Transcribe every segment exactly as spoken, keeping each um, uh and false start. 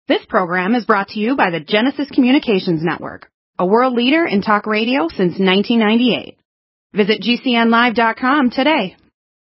This program is brought to you by the Genesis Communications Network, a world leader in talk radio since nineteen ninety-eight. Visit G C N live dot com today.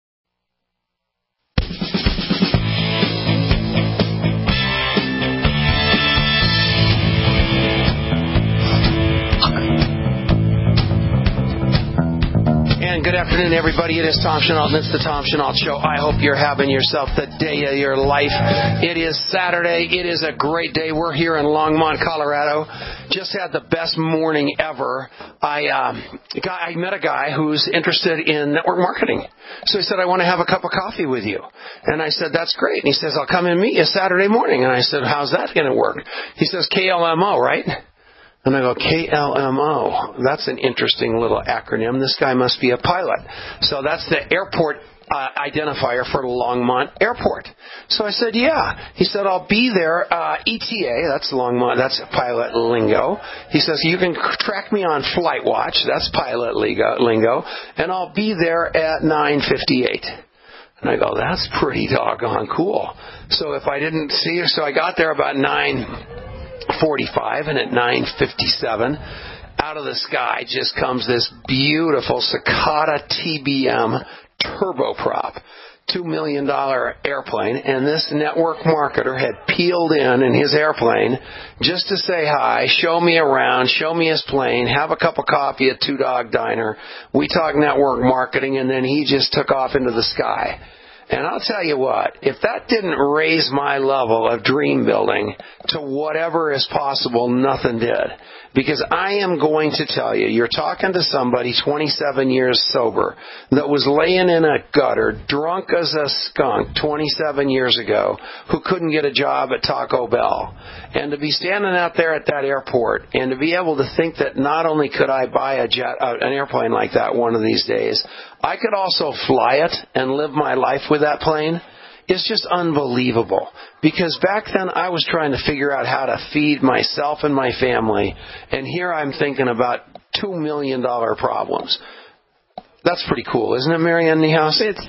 And good afternoon, everybody. It is Tom Chenault, and it's the Tom Chenault Show. I hope you're having yourself the day of your life. It is Saturday. It is a great day. We're here in Longmont, Colorado. Just had the best morning ever. I uh, got, I met a guy who's interested in network marketing. So he said, I want to have a cup of coffee with you. And I said, that's great. And he says, I'll come and meet you Saturday morning. And I said, how's that going to work? He says, K L M O, right? And I go, K L M O, that's an interesting little acronym. This guy must be a pilot. So that's the airport uh, identifier for Longmont Airport. So I said, yeah. He said, I'll be there, uh, E T A, that's Longmont, that's pilot lingo. He says, you can track me on Flight Watch, that's pilot lingo, and I'll be there at nine fifty-eight. And I go, that's pretty doggone cool. So if I didn't see you, so I got there about nine forty-five, and at nine fifty-seven, out of the sky just comes this beautiful Cicada T B M turboprop, two million dollars airplane, and this network marketer had peeled in in his airplane just to say hi, show me around, show me his plane, have a cup of coffee at Two Dog Diner. We talk network marketing, and then he just took off into the sky. And I'll tell you what, if that didn't raise my level of dream building to whatever is possible, nothing did. Because I am going to tell you, you're talking to somebody twenty-seven years sober that was laying in a gutter, drunk as a skunk twenty-seven years ago, who couldn't get a job at Taco Bell. And to be standing out there at that airport and to be able to think that not only could I buy a jet, uh, an airplane like that one of these days, I could also fly it and live my life with that plane. It's just unbelievable. Because back then I was trying to figure out how to feed myself and my family, and here I'm thinking about two million dollars problems. That's pretty cool, isn't it, Marianne Niehaus? It's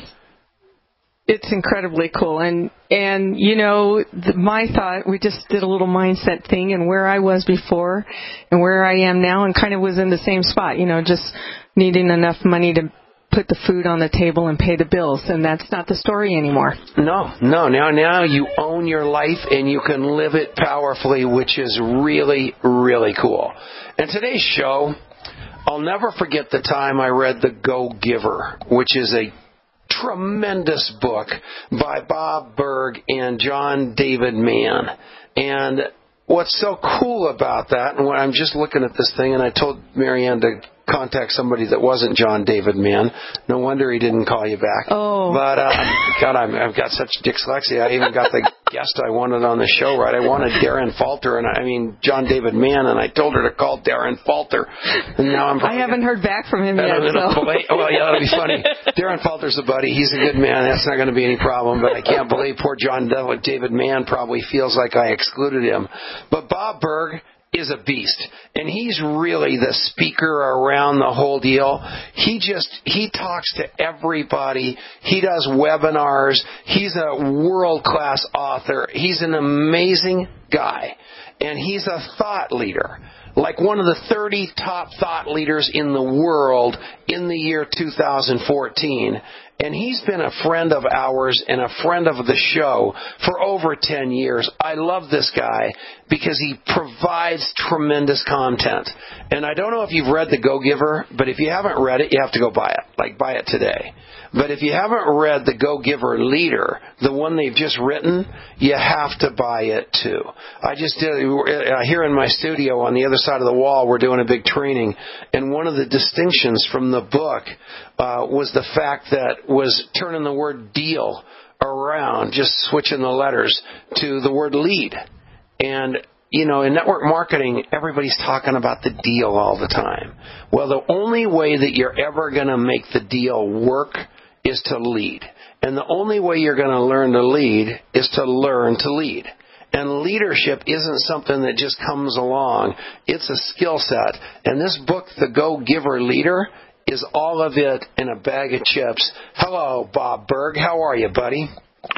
it's incredibly cool. And, and you know, the, my thought, we just did a little mindset thing, and where I was before and where I am now, and kind of was in the same spot, you know, just needing enough money to put the food on the table and pay the bills, and that's not the story anymore. No, no. Now, now you own your life and you can live it powerfully, which is really, really cool. And today's show, I'll never forget the time I read The Go-Giver, which is a tremendous book by Bob Burg and John David Mann. And what's so cool about that, and when I'm just looking at this thing, and I told Marianne to contact somebody that wasn't John David Mann. No wonder he didn't call you back. Oh. But, uh, God, I'm, I've got such dyslexia. I even got the guest I wanted on the show right. I wanted Darren Falter, and I, I mean John David Mann, and I told her to call Darren Falter. And now I'm I haven't gonna, heard back from him yet. So. Play, oh, well, yeah, that'll be funny. Darren Falter's a buddy. He's a good man. That's not going to be any problem. But I can't believe poor John David Mann probably feels like I excluded him. But Bob Burg is a beast, and he's really the speaker around the whole deal. He just, he talks to everybody. He does webinars. He's a world-class author. He's an amazing guy, and he's a thought leader, like one of the thirty top thought leaders in the world in the year two thousand fourteen. And he's been a friend of ours and a friend of the show for over ten years. I love this guy because he provides tremendous content. And I don't know if you've read The Go-Giver, but if you haven't read it, you have to go buy it. Like, buy it today. But if you haven't read The Go-Giver Leader, the one they've just written, you have to buy it too. I just did, uh, here in my studio on the other side of the wall, we're doing a big training. And one of the distinctions from the book uh, was the fact that was turning the word deal around, just switching the letters to the word lead. And, you know, in network marketing, everybody's talking about the deal all the time. Well, the only way that you're ever going to make the deal work is to lead. And the only way you're going to learn to lead is to learn to lead. And leadership isn't something that just comes along. It's a skill set. And this book, The Go-Giver Leader, is all of it in a bag of chips. Hello, Bob Burg. How are you, buddy?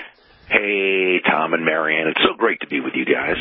Hey, Tom and Marianne. It's so great to be with you guys.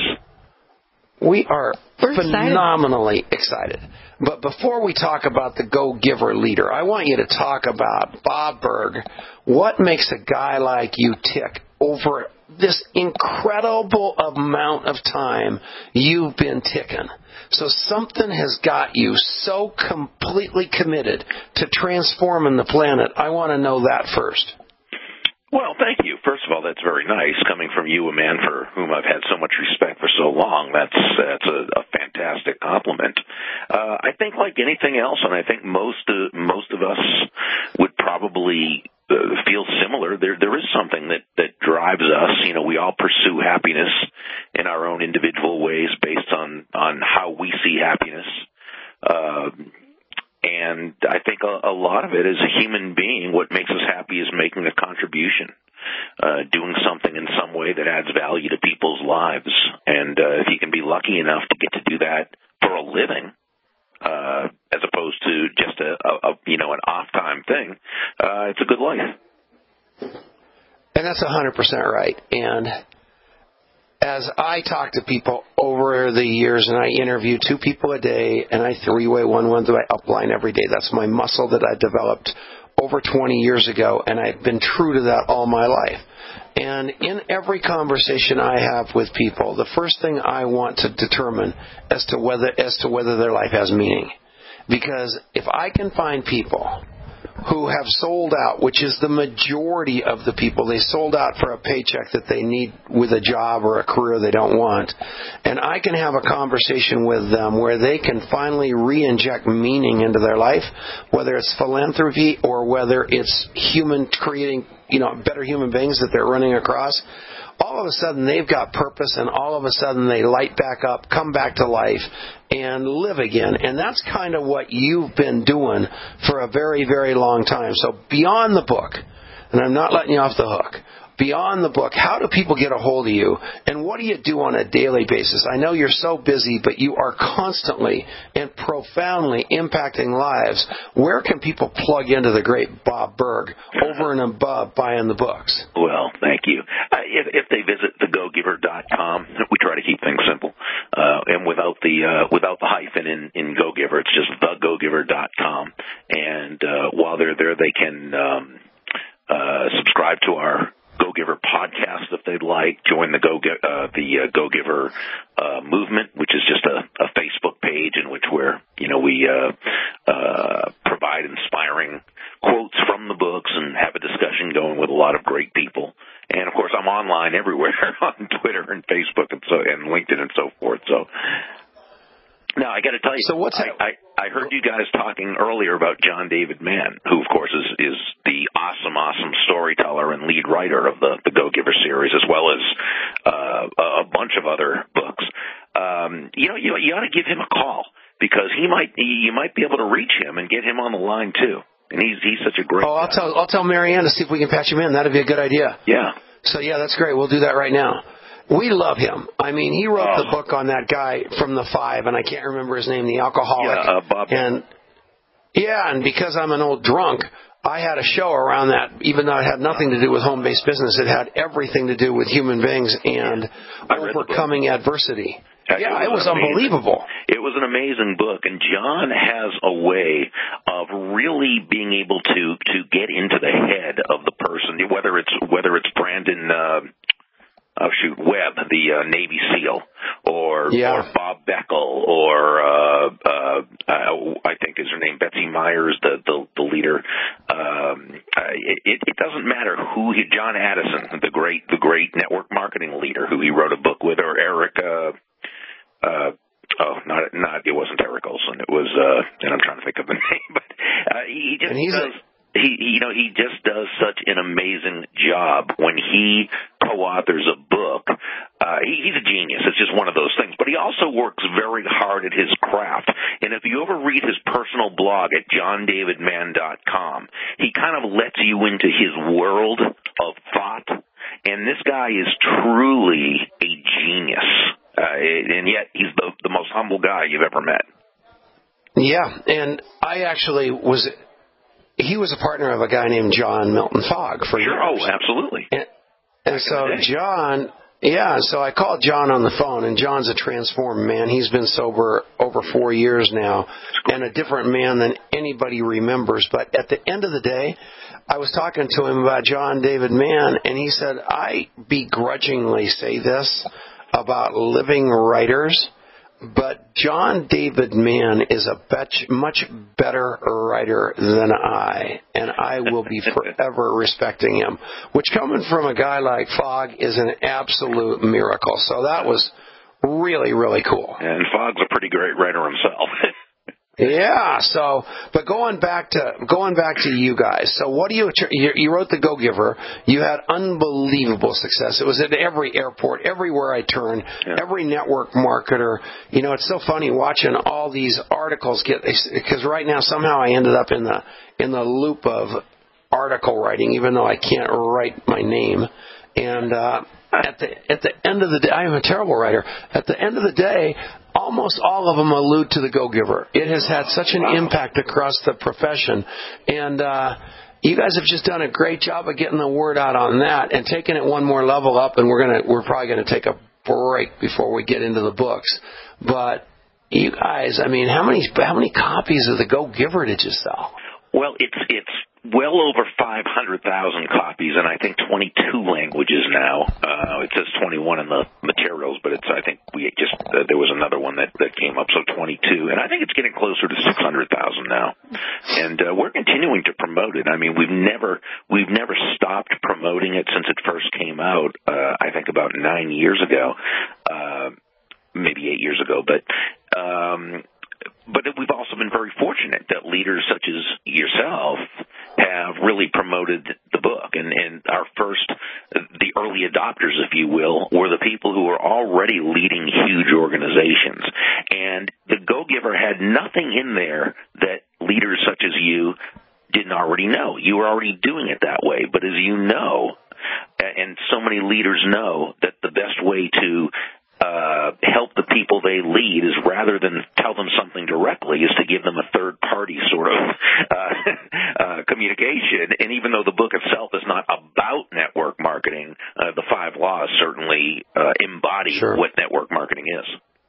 We are We're phenomenally excited. excited. But before we talk about the Go-Giver leader, I want you to talk about Bob Burg. What makes a guy like you tick over this incredible amount of time you've been ticking? So something has got you so completely committed to transforming the planet. I want to know that first. Well, thank you. First of all, that's very nice coming from you, a man for whom I've had so much respect for so long. That's that's a, a fantastic compliment. Uh, I think like anything else, and I think most uh, most of us would probably uh, feel similar. There there is something that that drives us. You know, we all pursue happiness in our own individual ways based on on how we see happiness. Uh, And I think a, a lot of it as a human being, what makes us happy is making a contribution, uh, doing something in some way that adds value to people's lives. And uh, if you can be lucky enough to get to do that for a living, uh, as opposed to just a, a, a you know an off-time thing, uh, it's a good life. And that's one hundred percent right. And as I talk to people over the years, and I interview two people a day, and I three-way one one through my upline every day. That's my muscle that I developed over twenty years ago, and I've been true to that all my life. And in every conversation I have with people, the first thing I want to determine as to whether as to whether their life has meaning. Because if I can find people who have sold out, which is the majority of the people. They sold out for a paycheck that they need with a job or a career they don't want. And I can have a conversation with them where they can finally re-inject meaning into their life, whether it's philanthropy or whether it's human creating, you know, better human beings that they're running across. All of a sudden, they've got purpose, and all of a sudden, they light back up, come back to life, and live again. And that's kind of what you've been doing for a very, very long time. So beyond the book, and I'm not letting you off the hook, beyond the book, how do people get a hold of you, and what do you do on a daily basis? I know you're so busy, but you are constantly and profoundly impacting lives. Where can people plug into the great Bob Burg over and above buying the books? Well, thank you. Uh, if, if they visit the go giver dot com, we try to keep things simple, uh, and without the uh, without the hyphen in, in GoGiver, it's just the go giver dot com. And uh, while they're there, they can um, uh, subscribe to our Go-Giver podcast if they'd like. Join the Go uh, the uh, Go-Giver uh, movement, which is just a, a Facebook page in which we're you know we uh, uh, provide inspiring quotes from the books and have a discussion going with a lot of great people. And of course, I'm online everywhere on Twitter and Facebook and so and LinkedIn and so forth. So. Now, I got to tell you, so what's I, I, I heard you guys talking earlier about John David Mann, who, of course, is, is the awesome, awesome storyteller and lead writer of the, the Go-Giver series, as well as uh, a bunch of other books. Um, you know, you, you ought to give him a call, because he might you might be able to reach him and get him on the line, too. And he's he's such a great Oh, I'll guy. tell, I'll tell Marianne to see if we can patch him in. That'd be a good idea. Yeah. So, yeah, that's great. We'll do that right now. We love him. I mean, he wrote oh. the book on that guy from the Five, and I can't remember his name, the alcoholic. Yeah, uh, Bob. And yeah, and because I'm an old drunk, I had a show around that, even though it had nothing to do with home-based business. It had everything to do with human beings and overcoming adversity. Actually, yeah, it was, it was unbelievable. It was an amazing book, and John has a way of really being able to to get into the head of the person, whether it's whether it's Brandon. Uh, Oh, shoot, Webb, the uh, Navy SEAL, or, yeah. or Bob Beckel, or uh, uh, I think is her name, Betsy Myers, the the, the leader. Um, it, it doesn't matter who he, John Addison, the great the great network marketing leader, who he wrote a book with, or Eric. Uh, uh, oh, not not it wasn't Eric Olson. It was, uh, and I'm trying to think of the name, but uh, he just and he's does. A- He, you know, he just does such an amazing job when he co-authors a book. Uh, he, he's a genius. It's just one of those things. But he also works very hard at his craft. And if you ever read his personal blog at john david mann dot com, he kind of lets you into his world of thought. And this guy is truly a genius. Uh, and yet he's the, the most humble guy you've ever met. Yeah, and I actually was... He was a partner of a guy named John Milton Fogg for sure. years. Oh, absolutely. And, And so John, yeah, so I called John on the phone, and John's a transformed man. He's been sober over four years now, and a different man than anybody remembers. But at the end of the day, I was talking to him about John David Mann, and he said, I begrudgingly say this about living writers, but John David Mann is a bet- much better writer than I, and I will be forever respecting him, which coming from a guy like Fogg is an absolute miracle. So that was really, really cool. And Fogg's a pretty great writer himself. Yeah. So, but going back to going back to you guys. So, what do you you, you wrote The Go-Giver? You had unbelievable success. It was at every airport, everywhere I turned, yeah. every network marketer. You know, it's so funny watching all these articles get, because right now somehow I ended up in the in the loop of article writing, even though I can't write my name. And uh, at the at the end of the day, I am a terrible writer. At the end of the day, almost all of them allude to The Go-Giver. It has had such an impact across the profession. And uh, you guys have just done a great job of getting the word out on that and taking it one more level up. And we're gonna we're probably going to take a break before we get into the books. But you guys, I mean, how many how many copies of The Go-Giver did you sell? Well, it's it's well over five hundred thousand copies, and I think twenty-two languages now. Uh, it says twenty-one in the materials, but it's I think we just uh, there was another one that that came up, so twenty-two, and I think it's getting closer to six hundred thousand now. And uh, we're continuing to promote it. I mean, we've never we've never stopped promoting it since it first came out. Uh, I think about nine years ago, uh, maybe eight years ago, but. Um, But we've also been very fortunate that leaders such as yourself have really promoted the book. And, and our first, the early adopters, if you will, were the people who were already leading huge organizations. And The Go-Giver had nothing in there that leaders such as you didn't already know. You were already doing it that way. But as you know, and so many leaders know, that the best way to Uh, help the people they lead is rather than tell them something directly is to give them a third-party sort of uh, uh, communication. And even though the book itself is not about network marketing, uh, the five laws certainly uh, embody sure. what network marketing is.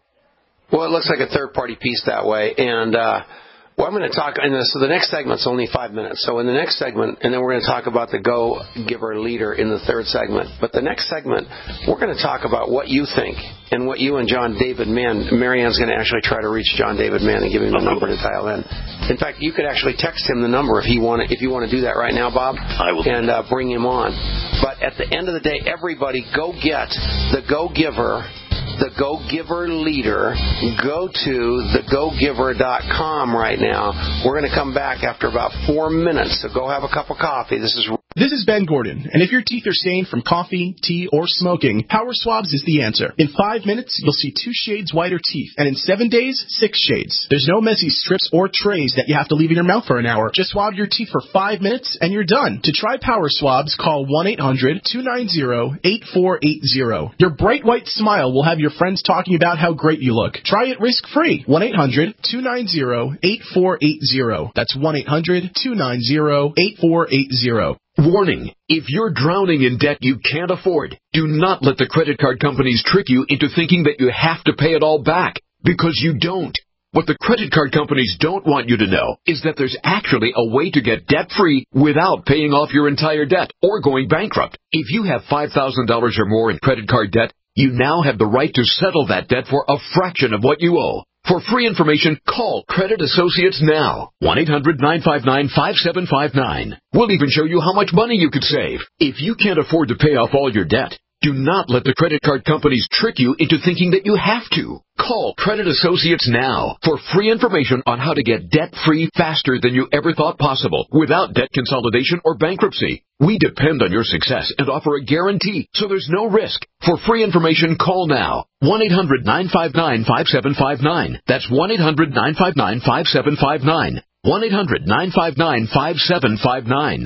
Well, it looks like a third-party piece that way. And uh, well, I'm going to talk, and so the next segment's only five minutes. So in the next segment, and then we're going to talk about the Go-Giver leader in the third segment. But the next segment, we're going to talk about what you think and what you and John David Mann, Marianne's going to actually try to reach John David Mann and give him the number to dial in. In fact, you could actually text him the number if he want if you want to do that right now, Bob, I will. and uh, bring him on. But at the end of the day, everybody go get the Go-Giver, the Go-Giver leader. Go to the go giver dot com right now. We're going to come back after about four minutes, so go have a cup of coffee. This is This is Ben Gordon, and if your teeth are stained from coffee, tea, or smoking, Power Swabs is the answer. In five minutes, you'll see two shades whiter teeth, and in seven days, six shades. There's no messy strips or trays that you have to leave in your mouth for an hour. Just swab your teeth for five minutes, and you're done. To try Power Swabs, call one eight hundred two nine zero eight four eight zero. Your bright white smile will have your friends talking about how great you look. Try it risk-free. one eight hundred two nine zero eight four eight zero. That's one eight hundred two nine zero eight four eight zero. Warning, if you're drowning in debt you can't afford, do not let the credit card companies trick you into thinking that you have to pay it all back, because you don't. What the credit card companies don't want you to know is that there's actually a way to get debt-free without paying off your entire debt or going bankrupt. If you have five thousand dollars or more in credit card debt, you now have the right to settle that debt for a fraction of what you owe. For free information, call Credit Associates now. one eight hundred nine five nine five seven five nine. We'll even show you how much money you could save. If you can't afford to pay off all your debt, do not let the credit card companies trick you into thinking that you have to. Call Credit Associates now for free information on how to get debt-free faster than you ever thought possible without debt consolidation or bankruptcy. We depend on your success and offer a guarantee, so there's no risk. For free information, call now. one eight hundred nine five nine five seven five nine. That's one eight hundred nine five nine five seven five nine. one eight hundred nine five nine five seven five nine.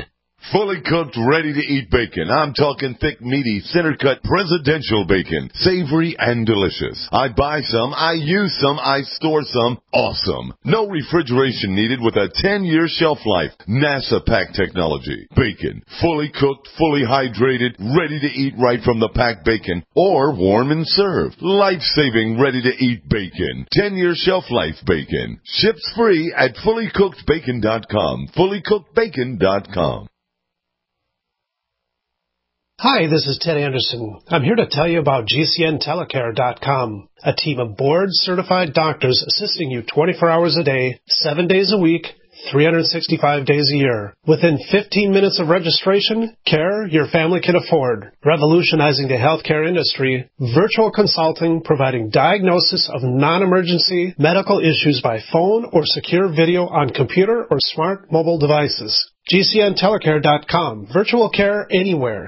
Fully cooked, ready-to-eat bacon. I'm talking thick, meaty, center-cut presidential bacon. Savory and delicious. I buy some, I use some, I store some. Awesome. No refrigeration needed with a ten-year shelf life. NASA pack technology. Bacon. Fully cooked, fully hydrated, ready to eat right from the packed bacon. Or warm and served. Life-saving, ready-to-eat bacon. ten-year shelf life bacon. Ships free at fully cooked bacon dot com. fully cooked bacon dot com. Hi, this is Ted Anderson. I'm here to tell you about G C N telecare dot com, a team of board-certified doctors assisting you twenty-four hours a day, seven days a week, three hundred sixty-five days a year. Within fifteen minutes of registration, care your family can afford. Revolutionizing the healthcare industry, virtual consulting providing diagnosis of non-emergency medical issues by phone or secure video on computer or smart mobile devices. G C N telecare dot com. Virtual care anywhere.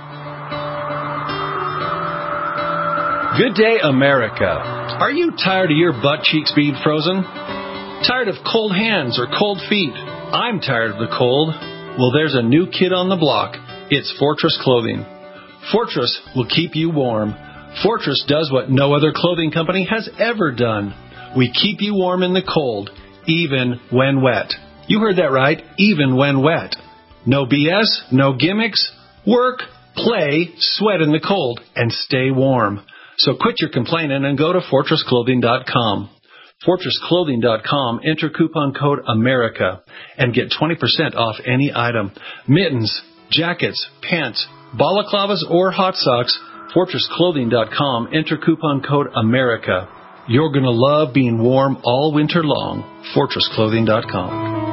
Good day, America. Are you tired of your butt cheeks being frozen? Tired of cold hands or cold feet? I'm tired of the cold. Well, there's a new kid on the block. It's Fortress Clothing. Fortress will keep you warm. Fortress does what no other clothing company has ever done. We keep you warm in the cold, even when wet. You heard that right, even when wet. No B S, no gimmicks. Work, play, sweat in the cold, and stay warm. So quit your complaining and go to fortress clothing dot com. fortress clothing dot com, enter coupon code AMERICA and get twenty percent off any item. Mittens, jackets, pants, balaclavas, or hot socks, fortress clothing dot com, enter coupon code AMERICA. You're going to love being warm all winter long. fortress clothing dot com.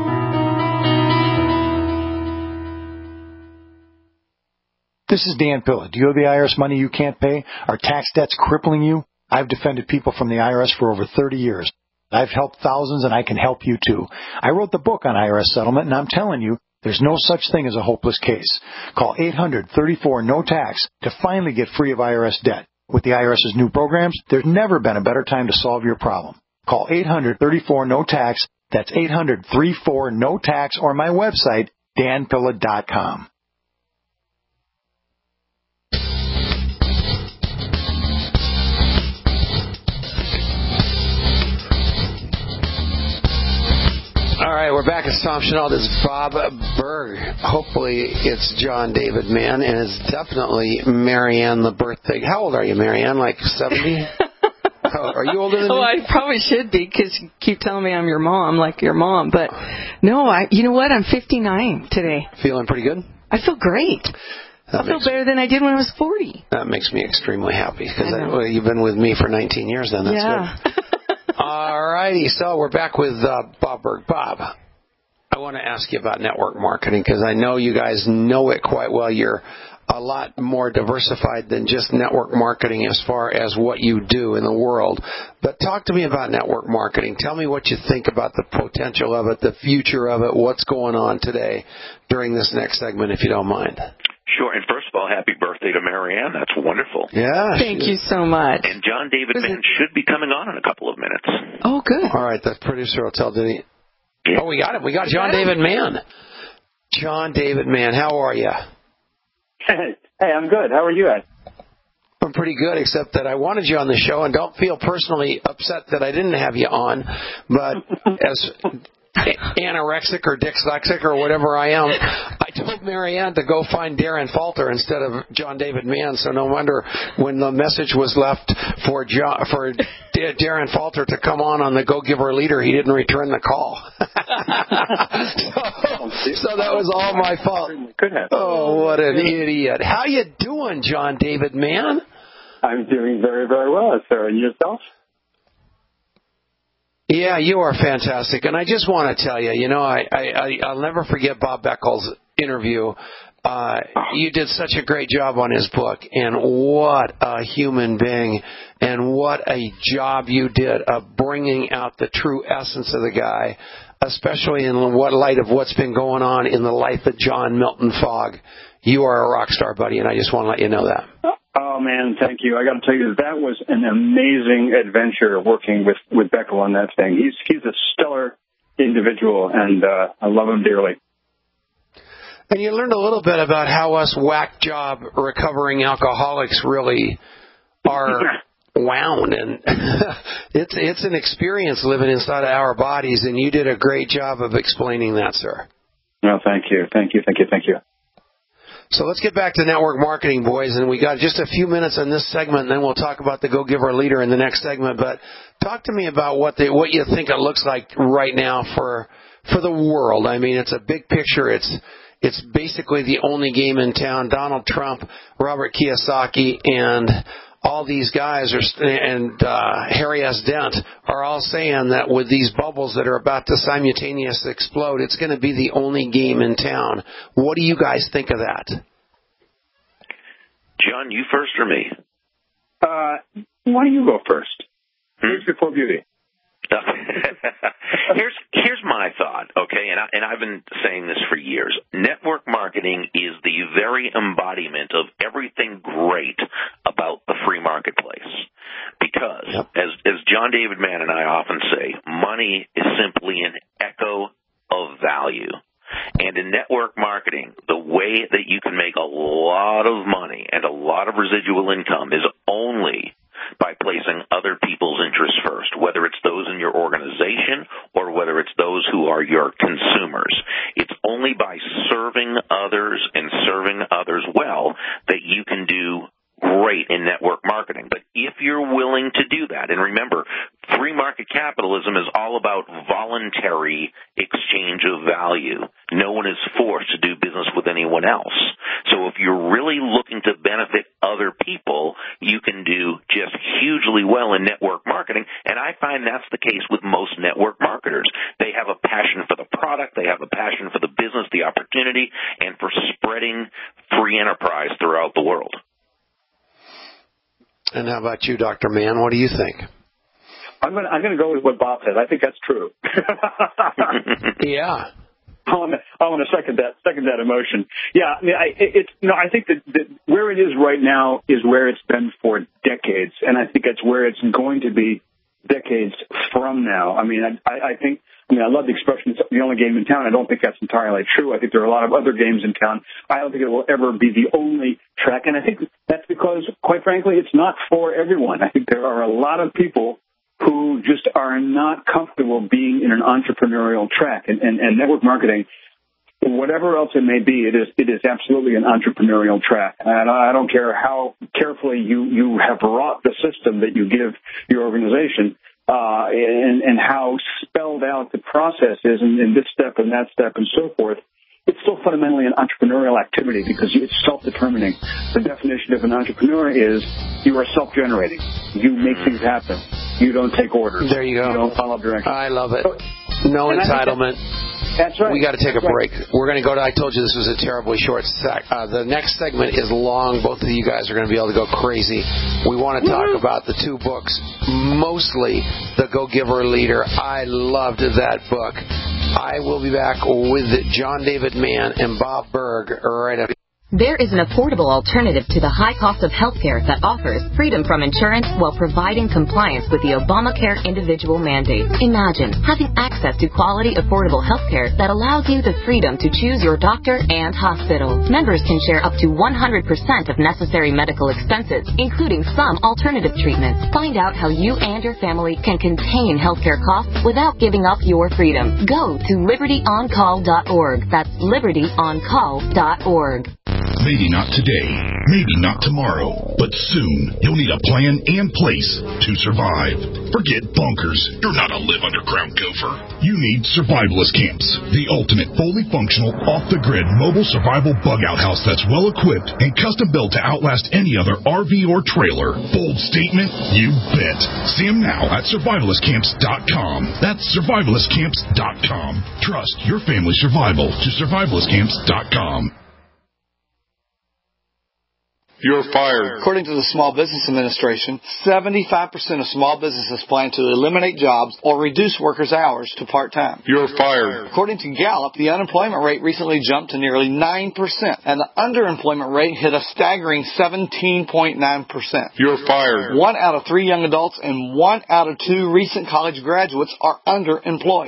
This is Dan Pilla. Do you owe the I R S money you can't pay? Are tax debts crippling you? I've defended people from the I R S for over thirty years. I've helped thousands, and I can help you too. I wrote the book on I R S settlement, and I'm telling you, there's no such thing as a hopeless case. Call eight hundred, thirty-four, no tax to finally get free of I R S debt. With the I R S's new programs, there's never been a better time to solve your problem. Call eight hundred, thirty-four, no tax. That's eight hundred, thirty-four, no tax, or my website, dan pilla dot com. All right, we're back. It's Tom Chenault. This is Bob Berg. Hopefully it's John David Mann, and it's definitely Marianne, the birthday. How old are you, Marianne? Like seventy? Oh, are you older than oh, me? Oh, I probably should be because you keep telling me I'm your mom, like your mom. But no, I. You know what? I'm fifty-nine today. Feeling pretty good? I feel great. That I feel better me, than I did when I was forty. That makes me extremely happy because well, you've been with me for nineteen years then. That's yeah. good. All righty, so we're back with uh, Bob Berg. Bob, I want to ask you about network marketing because I know you guys know it quite well. You're a lot more diversified than just network marketing as far as what you do in the world. But talk to me about network marketing. Tell me what you think about the potential of it, the future of it, what's going on today during this next segment, if you don't mind. Sure, and first of all, happy birthday to Marianne. That's wonderful. Yeah. Thank you so much. And John David Mann should be coming on in a couple of minutes. Oh, good. All right, the producer will tell Denny. Yeah. Oh, we got him. We got John David Mann. John David Mann, how are you? Hey, hey, I'm good. How are you guys? I'm pretty good, except that I wanted you on the show, and don't feel personally upset that I didn't have you on. But as anorexic or dyslexic or whatever I am, I told Marianne to go find Darren Falter instead of John David Mann. So no wonder when the message was left for John, for Darren Falter to come on on the Go Giver Leader, he didn't return the call. so, so that was all my fault. Oh, what an idiot! How you doing, John David Mann? I'm doing very, very well, sir. And yourself? Yeah, you are fantastic. And I just want to tell you, you know, I, I, I'll never forget Bob Beckel's interview. Uh, you did such a great job on his book, and what a human being, and what a job you did of bringing out the true essence of the guy, especially in what light of what's been going on in the life of John Milton Fogg. You are a rock star, buddy, and I just want to let you know that. Oh, man, thank you. I got to tell you, that was an amazing adventure working with, with Beckel on that thing. He's he's a stellar individual, and uh, I love him dearly. And you learned a little bit about how us whack job recovering alcoholics really are wound, and it's it's an experience living inside of our bodies, and you did a great job of explaining that, sir. No, thank you, thank you, thank you, thank you. So let's get back to network marketing, boys, and we got just a few minutes in this segment, and then we'll talk about the Go Giver Leader in the next segment. But talk to me about what the, what you think it looks like right now for for the world. I mean, it's a big picture. It's It's basically the only game in town. Donald Trump, Robert Kiyosaki, and all these guys are, and uh, Harry S. Dent are all saying that with these bubbles that are about to simultaneously explode, it's going to be the only game in town. What do you guys think of that? John, you first or me? Uh, why don't you go first? Here's before beauty. here's here's my thought, okay, and I, and I've been saying this for years. Network marketing is the very embodiment of everything great about the free marketplace. Because, yep. as as John David Mann and I often say, money is simply an echo of value. And in network marketing, the way that you can make a lot of money and a lot of residual income is only by placing other people's interests first, whether it's those in your organization or whether it's those who are your consumers. It's only by serving others and serving others well that you can do great in network marketing. But if you're willing to do that, and remember, free market capitalism is all about voluntary exchange of value. No one is forced to do business with anyone else. So if you're really looking to benefit other people, you can do just hugely well in network marketing, and I find that's the case with most network marketers. They have a passion for the product, they have a passion for the business, the opportunity, and for spreading free enterprise throughout the world. And how about you, Doctor Mann? What do you think? I'm going to, I'm going to go with what Bob said. I think that's true. Yeah. I want to, I want to second that, second that emotion. Yeah, I mean, I, it's, you know, I think that, that where it is right now is where it's been for decades, and I think it's where it's going to be decades from now. I mean, I, I think, I mean, I love the expression, it's the only game in town. I don't think that's entirely true. I think there are a lot of other games in town. I don't think it will ever be the only track, and I think that's because, quite frankly, it's not for everyone. I think there are a lot of people who just are not comfortable being in an entrepreneurial track, and, and, and network marketing, whatever else it may be, it is it is absolutely an entrepreneurial track. And I don't care how carefully you, you have wrought the system that you give your organization, uh, and, and how spelled out the process is in, in this step and that step and so forth. It's still fundamentally an entrepreneurial activity because it's self-determining. The definition of an entrepreneur is you are self-generating. You make things happen. You don't take orders. There you go. You don't follow directions. I love it. No and entitlement. That's right. We got to take That's a break. Right. We're going to go to, I told you this was a terribly short sec. Uh, the next segment is long. Both of you guys are going to be able to go crazy. We want to talk mm-hmm. about the two books, mostly The Go Giver Leader. I loved that book. I will be back with John David Mann and Bob Berg right up. There is an affordable alternative to the high cost of health care that offers freedom from insurance while providing compliance with the Obamacare individual mandate. Imagine having access to quality, affordable health care that allows you the freedom to choose your doctor and hospital. Members can share up to one hundred percent of necessary medical expenses, including some alternative treatments. Find out how you and your family can contain healthcare costs without giving up your freedom. Go to liberty on call dot org. That's liberty on call dot org. Maybe not today, maybe not tomorrow, but soon you'll need a plan and place to survive. Forget bunkers. You're not a live underground gopher. You need survivalist camps, the ultimate fully functional, off-the-grid mobile survival bug-out house that's well-equipped and custom-built to outlast any other R V or trailer. Bold statement? You bet. See them now at survivalist camps dot com. That's survivalist camps dot com. Trust your family's survival to survivalist camps dot com. You're fired. According to the Small Business Administration, seventy-five percent of small businesses plan to eliminate jobs or reduce workers' hours to part-time. You're fired. According to Gallup, the unemployment rate recently jumped to nearly nine percent, and the underemployment rate hit a staggering seventeen point nine percent. You're fired. One out of three young adults and one out of two recent college graduates are underemployed.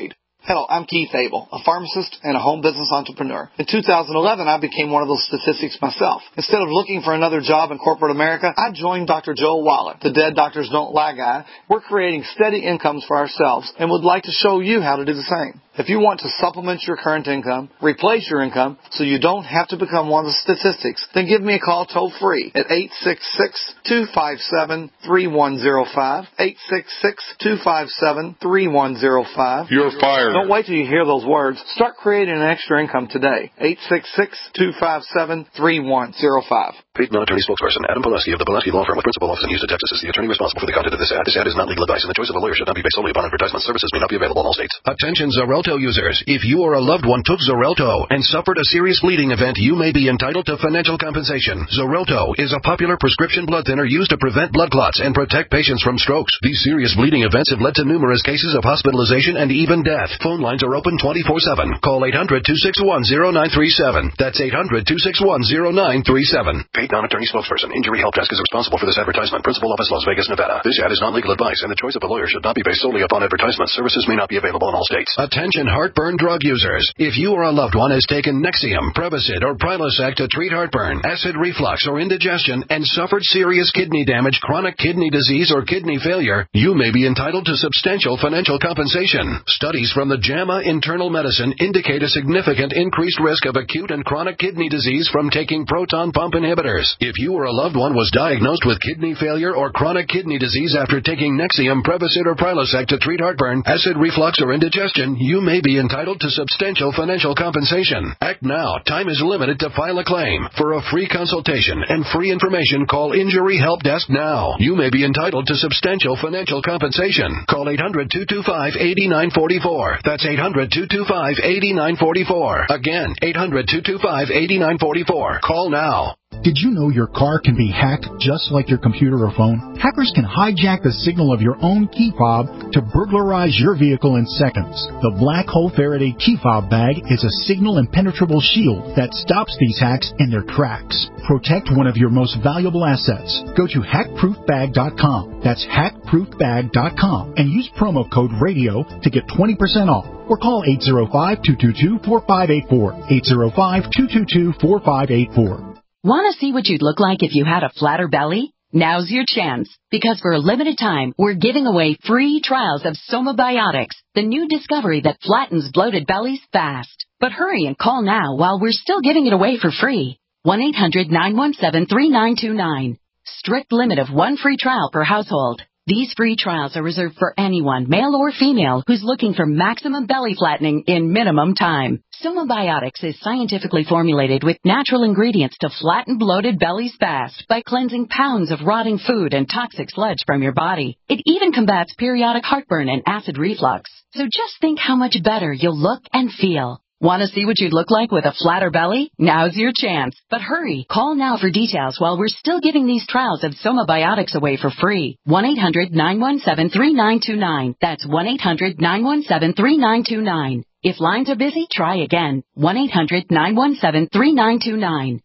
Hello, I'm Keith Abel, a pharmacist and a home business entrepreneur. In two thousand eleven, I became one of those statistics myself. Instead of looking for another job in corporate America, I joined Doctor Joel Wallach, the Dead Doctors Don't Lie guy. We're creating steady incomes for ourselves and would like to show you how to do the same. If you want to supplement your current income, replace your income so you don't have to become one of the statistics, then give me a call toll free at eight six six, two five seven, three one zero five, eight six six, two five seven, three one zero five. You're fired. Don't wait till you hear those words. Start creating an extra income today. eight six six, two five seven, three one zero five. Paid non-attorney spokesperson Adam Pulaski of the Pulaski Law Firm with principal office in Houston, Texas is the attorney responsible for the content of this ad. This ad is not legal advice, and the choice of a lawyer should not be based solely upon advertisement. Services may not be available in all states. Attention Xarelto users. If you or a loved one took Xarelto and suffered a serious bleeding event, you may be entitled to financial compensation. Xarelto is a popular prescription blood thinner used to prevent blood clots and protect patients from strokes. These serious bleeding events have led to numerous cases of hospitalization and even death. Phone lines are open twenty-four seven. Call eight hundred, two six one, zero nine three seven. That's eight hundred, two six one, zero nine three seven. Paid non-attorney spokesperson Injury Help Desk is responsible for this advertisement. Principal office, Las Vegas, Nevada. This ad is not legal advice, and the choice of a lawyer should not be based solely upon advertisement. Services may not be available in all states. Attention heartburn drug users. If you or a loved one has taken Nexium, Prevacid, or Prilosec to treat heartburn, acid reflux, or indigestion, and suffered serious kidney damage, chronic kidney disease, or kidney failure, you may be entitled to substantial financial compensation. Studies from the JAMA Internal Medicine indicate a significant increased risk of acute and chronic kidney disease from taking proton pump inhibitors. If you or a loved one was diagnosed with kidney failure or chronic kidney disease after taking Nexium, Prevacid, or Prilosec to treat heartburn, acid reflux, or indigestion, you may be entitled to substantial financial compensation. Act now. Time is limited to file a claim. For a free consultation and free information, call Injury Help Desk now. You may be entitled to substantial financial compensation. Call eight hundred, two two five, eight nine four four. That's eight hundred, two two five, eight nine four four. Again, eight hundred, two two five, eight nine four four. Call now. Did you know your car can be hacked just like your computer or phone? Hackers can hijack the signal of your own key fob to burglarize your vehicle in seconds. The Black Hole Faraday key fob bag is a signal impenetrable shield that stops these hacks in their tracks. Protect one of your most valuable assets. Go to hack proof bag dot com. That's hack proof bag dot com and use promo code RADIO to get twenty percent off. Or call eight zero five, two two two, four five eight four. eight zero five, two two two, four five eight four. Want to see what you'd look like if you had a flatter belly? Now's your chance, because for a limited time, we're giving away free trials of Somabiotics, the new discovery that flattens bloated bellies fast. But hurry and call now while we're still giving it away for free. one eight hundred, nine one seven, three nine two nine. Strict limit of one free trial per household. These free trials are reserved for anyone, male or female, who's looking for maximum belly flattening in minimum time. Somabiotics is scientifically formulated with natural ingredients to flatten bloated bellies fast by cleansing pounds of rotting food and toxic sludge from your body. It even combats periodic heartburn and acid reflux. So just think how much better you'll look and feel. Want to see what you'd look like with a flatter belly? Now's your chance. But hurry, call now for details while we're still giving these trials of Somabiotics away for free. one eight hundred, nine one seven, three nine two nine. That's one eight hundred, nine one seven, three nine two nine. If lines are busy, try again. one eight hundred, nine one seven, three nine two nine.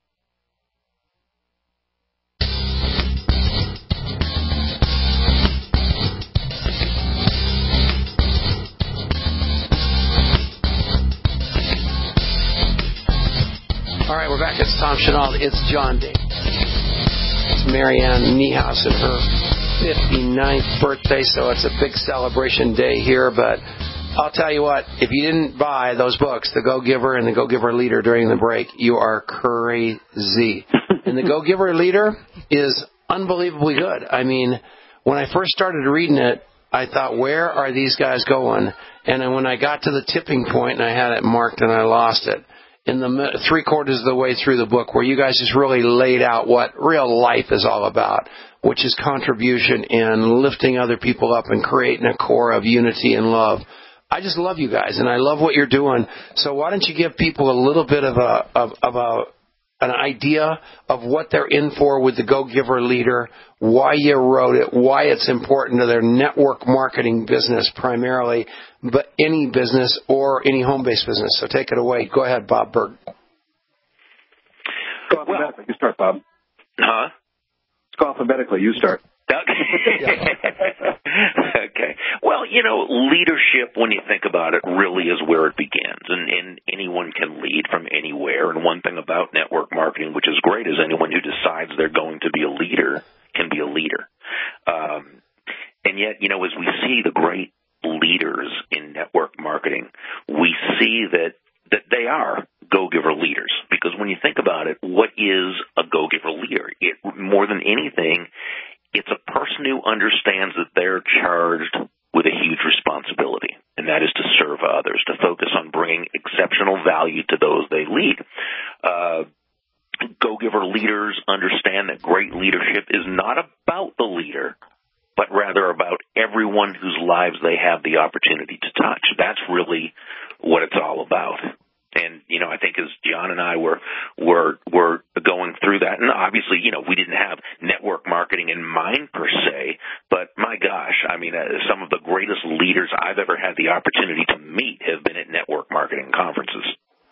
All right, we're back. It's Tom Chenault. It's John Day. It's Marianne Niehaus and her fifty-ninth birthday, so it's a big celebration day here. But I'll tell you what, if you didn't buy those books, The Go-Giver and The Go-Giver Leader during the break, you are crazy. And The Go-Giver Leader is unbelievably good. I mean, when I first started reading it, I thought, where are these guys going? And then when I got to the tipping point and I had it marked and I lost it, in the three quarters of the way through the book, where you guys just really laid out what real life is all about, which is contribution and lifting other people up and creating a core of unity and love. I just love you guys, and I love what you're doing. So why don't you give people a little bit of a of, of a an idea of what they're in for with the Go-Giver Leader, why you wrote it, why it's important to their network marketing business primarily, but any business or any home-based business. So take it away. Go ahead, Bob Berg. Go alphabetically. You start, Bob. Huh? Go alphabetically. You start. Okay. Okay. Well, you know, leadership, when you think about it, really is where it begins. And, and anyone can lead from anywhere. And one thing about network marketing, which is great, is anyone who decides they're going to be a leader can be a leader. Um, and yet, you know, as we see the great leaders in network marketing, we see that that they are go-giver leaders. Because when you think about it, what is a go-giver leader? It, more than anything, it's a person who understands that they're charged with a huge responsibility, and that is to serve others, to focus on bringing exceptional value to those they lead. Uh, go-giver leaders understand that great leadership is not about the leader, but rather about everyone whose lives they have the opportunity to touch. That's really what it's all about. And, you know, I think as John and I were, were, were going through that, and obviously, you know, we didn't have network marketing in mind per se, but my gosh, I mean, uh, some of the greatest leaders I've ever had the opportunity to meet have been at network marketing conferences.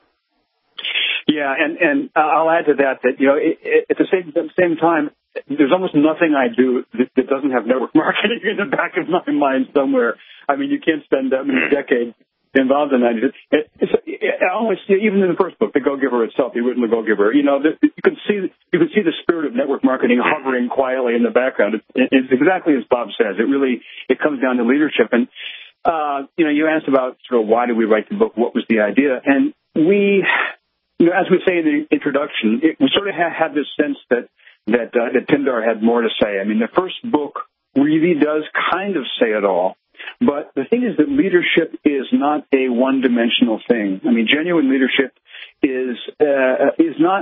Yeah, and, and I'll add to that that, you know, it, it, at the same, at the same time, there's almost nothing I do that, that doesn't have network marketing in the back of my mind somewhere. I mean, you can't spend that many decades involved in that. It, it, it's it, almost, even in the first book, The Go-Giver itself, the original Go-Giver, you know, the, you can see you can see the spirit of network marketing hovering quietly in the background. It, it's exactly as Bob says. It really it comes down to leadership. And uh, you know, you asked about sort of why did we write the book? What was the idea? And we, you know, as we say in the introduction, it, we sort of had, had this sense that that uh, that Pindar had more to say. I mean, the first book really does kind of say it all. But the thing is that leadership is not a one-dimensional thing. I mean, genuine leadership is uh, is not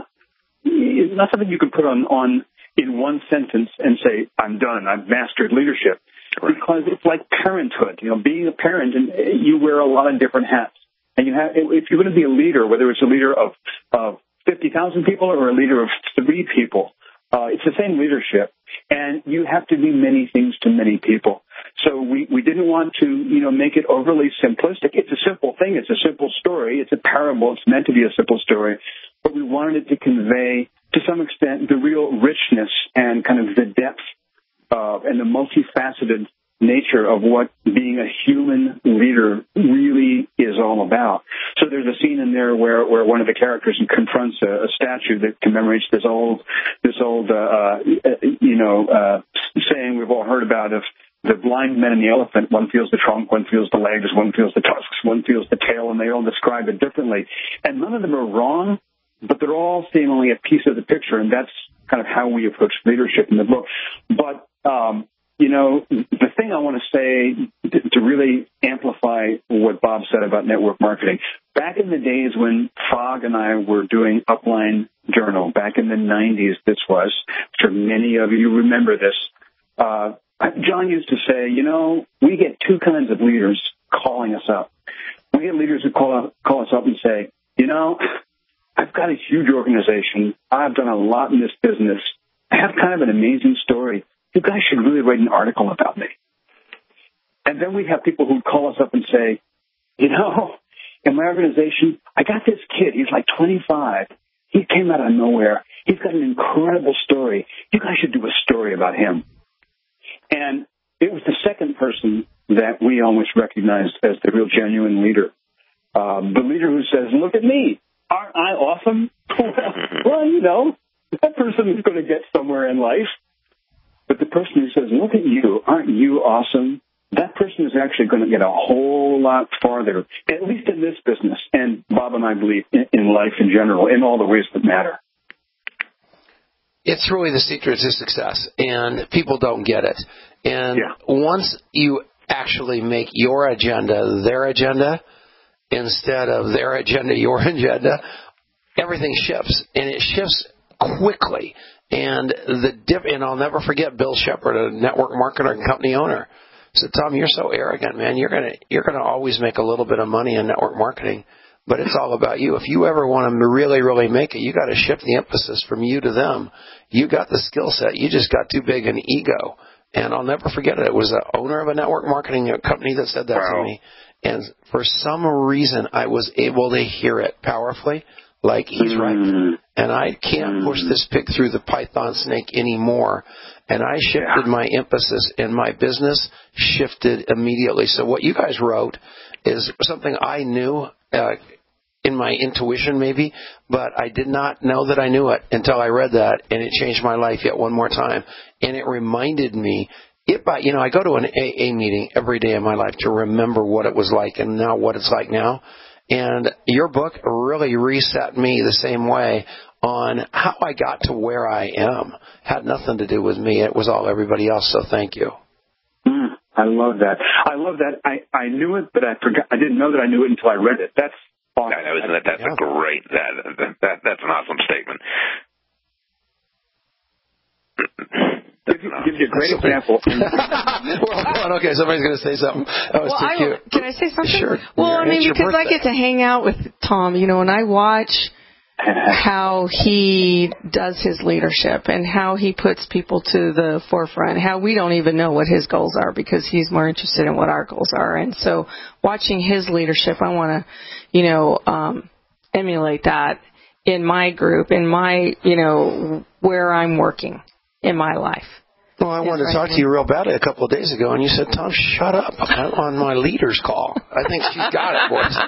is not something you can put on, on in one sentence and say, "I'm done. I've mastered leadership." Right. Because it's like parenthood. You know, being a parent, and you wear a lot of different hats. And you have, if you're going to be a leader, whether it's a leader of of fifty thousand people or a leader of three people, uh, it's the same leadership, and you have to be many things to many people. So we, we didn't want to, you know, make it overly simplistic. It's a simple thing. It's a simple story. It's a parable. It's meant to be a simple story. But we wanted it to convey, to some extent, the real richness and kind of the depth uh, and the multifaceted nature of what being a human leader really is all about. So there's a scene in there where, where one of the characters confronts a, a statue that commemorates this old, this old, uh, uh, you know, uh, saying we've all heard about of the blind men and the elephant. One feels the trunk, one feels the legs, one feels the tusks, one feels the tail, and they all describe it differently. And none of them are wrong, but they're all seeing only a piece of the picture, and that's kind of how we approach leadership in the book. But, um, you know, the thing I want to say to, to really amplify what Bob said about network marketing, back in the days when Fogg and I were doing Upline Journal, back in the nineties this was, for many of you remember this, uh, John used to say, you know, we get two kinds of leaders calling us up. We get leaders who call, up, call us up and say, you know, I've got a huge organization. I've done a lot in this business. I have kind of an amazing story. You guys should really write an article about me. And then we have people who call us up and say, you know, in my organization, I got this kid. He's like twenty-five. He came out of nowhere. He's got an incredible story. You guys should do a story about him. And it was the second person that we almost recognized as the real genuine leader. Um, the leader who says, look at me. Aren't I awesome? Well, you know, that person is going to get somewhere in life. But the person who says, look at you, aren't you awesome? That person is actually going to get a whole lot farther, at least in this business. And Bob and I believe in, in life in general, in all the ways that matter. It's really the secret to success, and people don't get it. And yeah. Once you actually make your agenda their agenda instead of their agenda your agenda, everything shifts, and it shifts quickly. And the dip, and I'll never forget Bill Shepard, a network marketer and company owner, said, "Tom, you're so arrogant, man. You're gonna you're gonna always make a little bit of money in network marketing, but it's all about you. If you ever want to really, really make it, you got to shift the emphasis from you to them. You got the skill set. You just got too big an ego." And I'll never forget it. It was the owner of a network marketing company that said that wow. to me. And for some reason, I was able to hear it powerfully like he's right. And I can't push this pig through the python snake anymore. And I shifted my emphasis, and my business shifted immediately. So what you guys wrote is something I knew uh, in my intuition maybe, but I did not know that I knew it until I read that, and it changed my life yet one more time. And it reminded me, if I, you know, I go to an A A meeting every day of my life to remember what it was like and now what it's like now. And your book really reset me the same way on how I got to where I am. Had nothing to do with me. It was all everybody else, so thank you. Mm, I love that. I love that. I, I knew it, but I forgot. I didn't know that I knew it until I read it. That's awesome. I know, isn't that, that's yeah. a great, that, that, that's an awesome statement. Gives you, gives you a great example. Well, okay, somebody's going to say something. That was well, too I, cute. Can I say something? Sure. Well, yeah, I mean, because birthday. I get to hang out with Tom, you know, and I watch how he does his leadership and how he puts people to the forefront, how we don't even know what his goals are because he's more interested in what our goals are. And so watching his leadership, I want to, you know, um, emulate that in my group, in my, you know, where I'm working in my life. Well, I wanted to talk to you real badly a couple of days ago, and you said, Tom, shut up. I'm on my leader's call. I think she's got it, boys.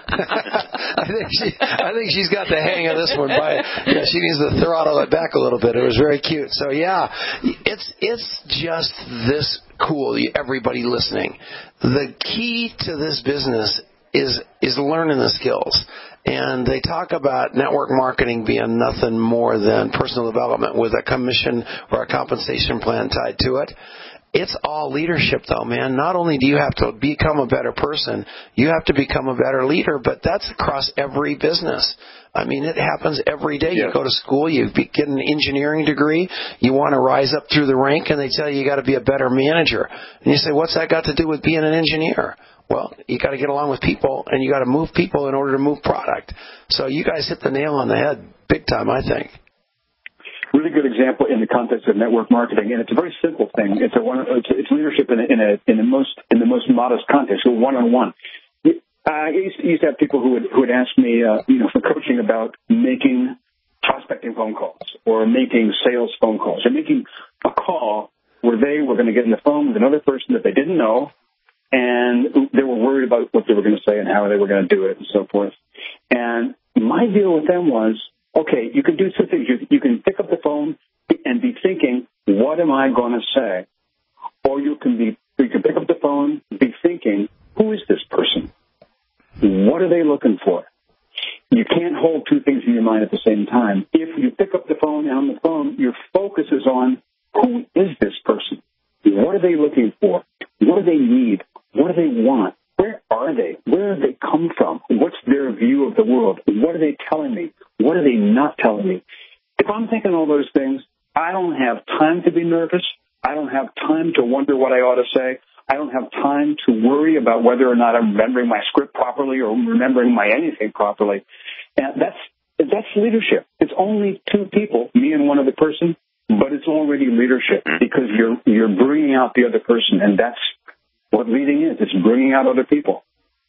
I think she, I think she's got the hang of this one. By, yeah, she needs to throttle it back a little bit. It was very cute. So, yeah, it's it's just this cool, everybody listening. The key to this business is is learning the skills. And they talk about network marketing being nothing more than personal development with a commission or a compensation plan tied to it. It's all leadership, though, man. Not only do you have to become a better person, you have to become a better leader, but that's across every business. I mean, it happens every day. You go to school, you get an engineering degree, you want to rise up through the rank, and they tell you you got to be a better manager. And you say, what's that got to do with being an engineer? Well, you got to get along with people, and you got to move people in order to move product. So you guys hit the nail on the head big time, I think. Really good example in the context of network marketing, and it's a very simple thing. It's a one. It's, it's leadership in a, in a in the most in the most modest context, so one on one. I used, used to have people who would who would ask me, uh, you know, for coaching about making prospecting phone calls or making sales phone calls or making a call where they were going to get on the phone with another person that they didn't know. And they were worried about what they were going to say and how they were going to do it and so forth. And my deal with them was, okay, you can do two things. You, you can pick up the phone and be thinking, what am I going to say? Or you can be, you can pick up the phone, be thinking, who is this person? What are they looking for? You can't hold two things in your mind at the same time. If you pick up the phone and on the phone, your focus is on who is this person? What are they looking for? What do they need? What do they want? Where are they? Where have they come from? What's their view of the world? What are they telling me? What are they not telling me? If I'm thinking all those things, I don't have time to be nervous. I don't have time to wonder what I ought to say. I don't have time to worry about whether or not I'm remembering my script properly or remembering my anything properly. And that's that's leadership. It's only two people, me and one other person, but it's already leadership because you're you're bringing out the other person, and that's what leading is. It's bringing out other people.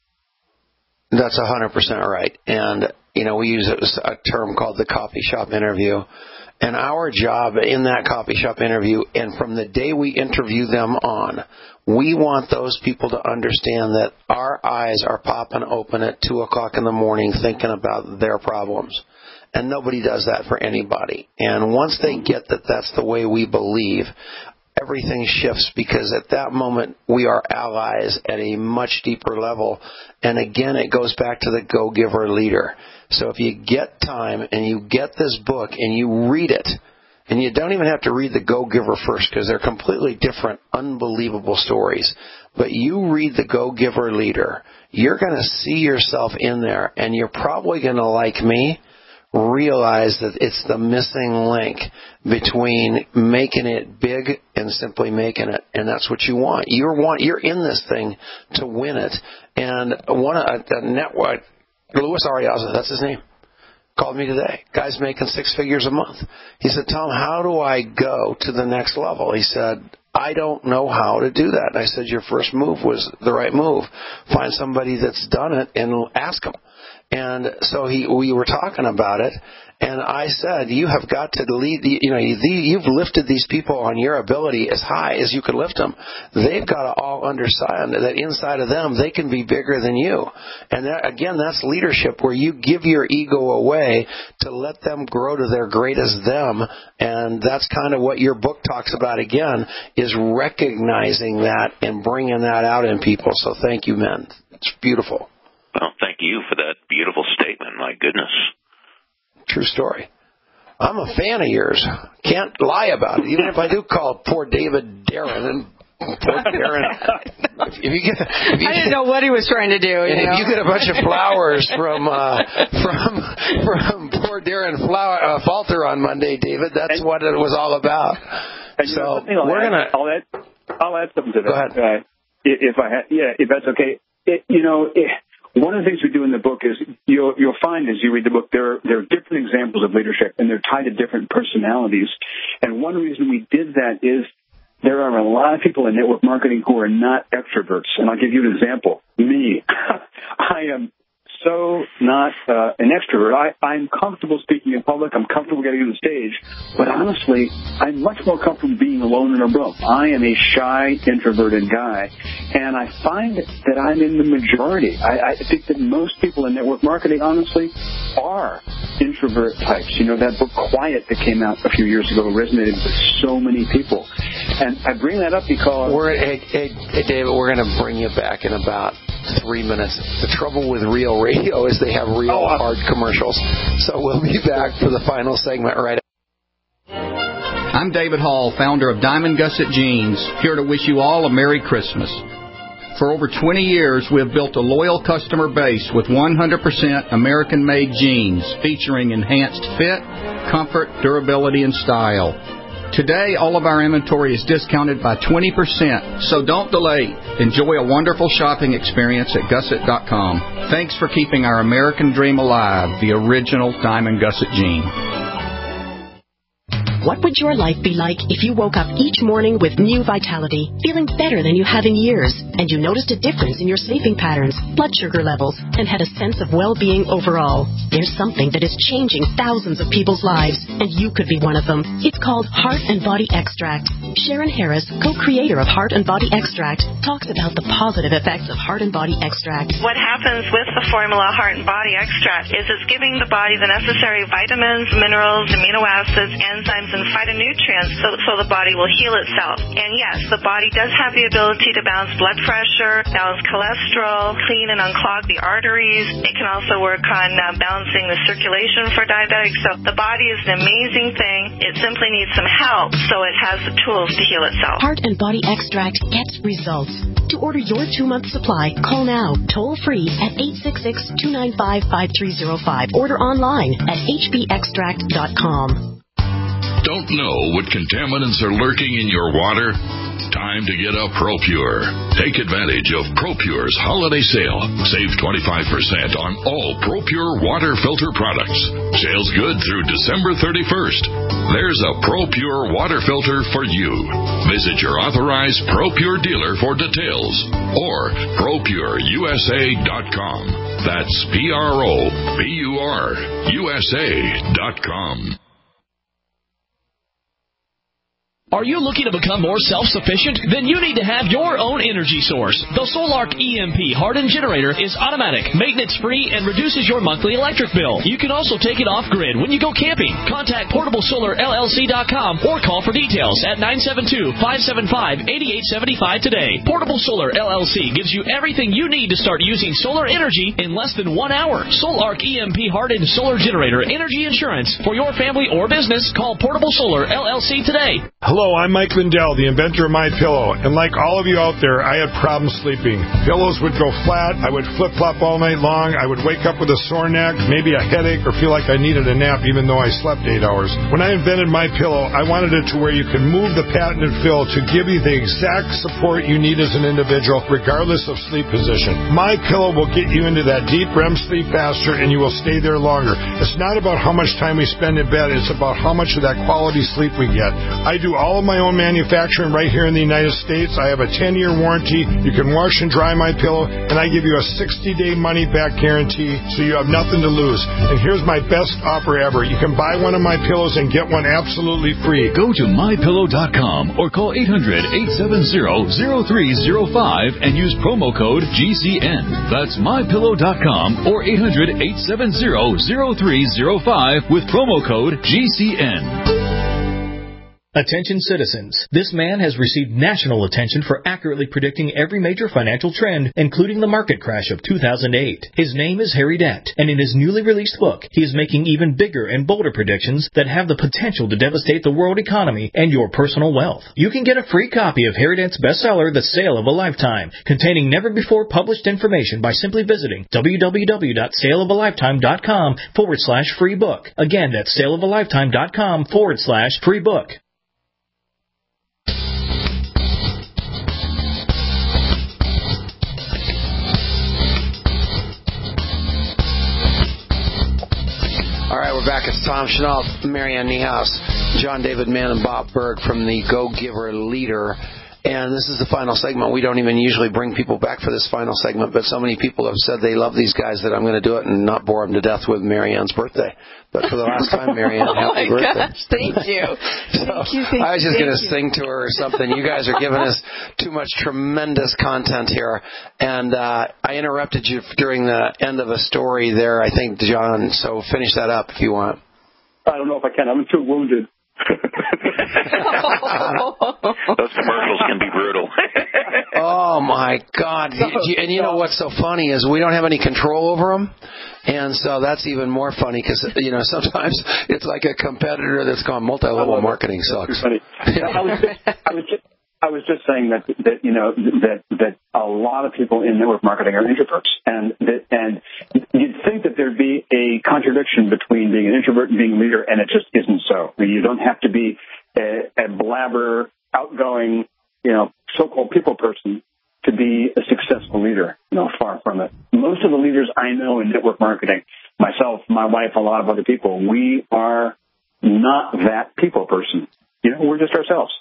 That's one hundred percent right. And, you know, we use a term called the coffee shop interview. And our job in that coffee shop interview, and from the day we interview them on, we want those people to understand that our eyes are popping open at two o'clock in the morning thinking about their problems. And nobody does that for anybody. And once they get that that's the way we believe, everything shifts because at that moment we are allies at a much deeper level. And again, it goes back to the go-giver leader. So if you get time and you get this book and you read it, and you don't even have to read the Go-Giver first because they're completely different, unbelievable stories. But you read the Go-Giver leader, you're going to see yourself in there, and you're probably going to, like me, realize that it's the missing link between making it big and simply making it, and that's what you want. You're want you're in this thing to win it. And one a, a network, Luis Ariaza, that's his name, called me today. Guy's making six figures a month. He said, Tom, how do I go to the next level? He said, I don't know how to do that. And I said, your first move was the right move. Find somebody that's done it and ask them. And so he, we were talking about it, and I said, you have got to lead, the, you know, you've lifted these people on your ability as high as you could lift them. They've got to all understand that inside of them, they can be bigger than you. And that, again, that's leadership, where you give your ego away to let them grow to their greatest them. And that's kind of what your book talks about, again, is recognizing that and bringing that out in people. So thank you, men. It's beautiful. Well, thank you for that beautiful statement. My goodness. True story. I'm a fan of yours. Can't lie about it. Even if I do call poor David Darren and poor Darren. If you get, if you I didn't know what he was trying to do. You and know? if you get a bunch of flowers from uh, from from poor Darren Flower, uh, Falter on Monday, David, that's and, what it was all about. So you know, we're add, gonna. I'll add, I'll add something to that. Go ahead. Uh, if I ha- yeah, if that's okay. It, you know. It, One of the things we do in the book is you'll, you'll find as you read the book, there are, there are different examples of leadership, and they're tied to different personalities. And one reason we did that is there are a lot of people in network marketing who are not extroverts. And I'll give you an example. Me. I am so not uh, an extrovert. I, I'm comfortable speaking in public. I'm comfortable getting on the stage. But honestly, I'm much more comfortable being alone in a room. I am a shy, introverted guy. And I find that I'm in the majority. I, I think that most people in network marketing, honestly, are introvert types. You know, that book, Quiet, that came out a few years ago resonated with so many people. And I bring that up because... We're, hey, hey, hey, David, we're going to bring you back in about three minutes. The trouble with real radio is they have real oh, hard commercials. So we'll be back for the final segment right after. I'm David Hall, founder of Diamond Gusset Jeans, here to wish you all a Merry Christmas. For over twenty years, we have built a loyal customer base with one hundred percent American-made jeans featuring enhanced fit, comfort, durability, and style. Today, all of our inventory is discounted by twenty percent, so don't delay. Enjoy a wonderful shopping experience at gusset dot com. Thanks for keeping our American dream alive, the original Diamond Gusset jean. What would your life be like if you woke up each morning with new vitality, feeling better than you have in years, and you noticed a difference in your sleeping patterns, blood sugar levels, and had a sense of well-being overall? There's something that is changing thousands of people's lives, and you could be one of them. It's called Heart and Body Extract. Sharon Harris, co-creator of Heart and Body Extract, talks about the positive effects of Heart and Body Extract. What happens with the formula Heart and Body Extract is it's giving the body the necessary vitamins, minerals, amino acids, enzymes, and phytonutrients so, so the body will heal itself. And yes, the body does have the ability to balance blood pressure, balance cholesterol, clean and unclog the arteries. It can also work on uh, balancing the circulation for diabetics. So the body is an amazing thing. It simply needs some help so it has the tools to heal itself. Heart and Body Extract gets results. To order your two-month supply, call now, toll-free at eight six six, two nine five, five three zero five. Order online at h b extract dot com. Don't know what contaminants are lurking in your water? Time to get a ProPure. Take advantage of ProPure's holiday sale. Save twenty-five percent on all ProPure water filter products. Sales good through December thirty-first. There's a ProPure water filter for you. Visit your authorized ProPure dealer for details or pro pure u s a dot com. That's P R O P U R U S A dot com. Are you looking to become more self-sufficient? Then you need to have your own energy source. The Solark E M P hardened generator is automatic, maintenance-free, and reduces your monthly electric bill. You can also take it off-grid when you go camping. Contact portable solar L L C dot com or call for details at nine seven two, five seven five, eight eight seven five today. Portable Solar L L C gives you everything you need to start using solar energy in less than one hour. Solark E M P hardened solar generator energy insurance for your family or business. Call Portable Solar L L C today. Hello, I'm Mike Lindell, the inventor of MyPillow, and like all of you out there, I had problems sleeping. Pillows would go flat, I would flip-flop all night long, I would wake up with a sore neck, maybe a headache, or feel like I needed a nap even though I slept eight hours. When I invented MyPillow, I wanted it to where you could move the patented fill to give you the exact support you need as an individual, regardless of sleep position. MyPillow will get you into that deep R E M sleep faster, and you will stay there longer. It's not about how much time we spend in bed, it's about how much of that quality sleep we get. I do all all of my own manufacturing right here in the United States. I have a ten-year warranty. You can wash and dry my pillow, and I give you a sixty-day money-back guarantee, so you have nothing to lose. And here's my best offer ever. You can buy one of my pillows and get one absolutely free. Go to my pillow dot com or call eight hundred, eight seven zero, zero three zero five and use promo code G C N. That's my pillow dot com or eight hundred, eight seven zero, zero three zero five with promo code G C N. Attention citizens, this man has received national attention for accurately predicting every major financial trend, including the market crash of two thousand eight. His name is Harry Dent, and in his newly released book, he is making even bigger and bolder predictions that have the potential to devastate the world economy and your personal wealth. You can get a free copy of Harry Dent's bestseller, The Sale of a Lifetime, containing never-before-published information by simply visiting www.saleofalifetime.com forward slash free book. Again, that's saleofalifetime.com forward slash free book. All right, we're back. It's Tom Chenault, Marianne Niehaus, John David Mann, and Bob Berg from the Go Giver Leader. And this is the final segment. We don't even usually bring people back for this final segment, but so many people have said they love these guys that I'm going to do it and not bore them to death with Marianne's birthday. But for the last time, Marianne, oh happy my birthday. Gosh, thank you. so thank you, thank I was just going to you. sing to her or something. You guys are giving us too much tremendous content here. And uh, I interrupted you during the end of a story there, I think, John. So finish that up if you want. I don't know if I can. I'm too wounded. Those commercials can be brutal. Oh, my God. And you know what's so funny is we don't have any control over them. And so that's even more funny because, you know, sometimes it's like a competitor that's gone multi-level marketing sucks. Funny. Yeah. I was just, I was just, I was just saying that, that, you know, that, that a lot of people in network marketing are introverts. And that, and you'd think that there'd be a contradiction between being an introvert and being a leader, and it just isn't so. I mean, you don't have to be a, a blabber, outgoing, you know, so-called people person to be a successful leader. No, far from it. Most of the leaders I know in network marketing, myself, my wife, a lot of other people, we are not that people person. You know, we're just ourselves.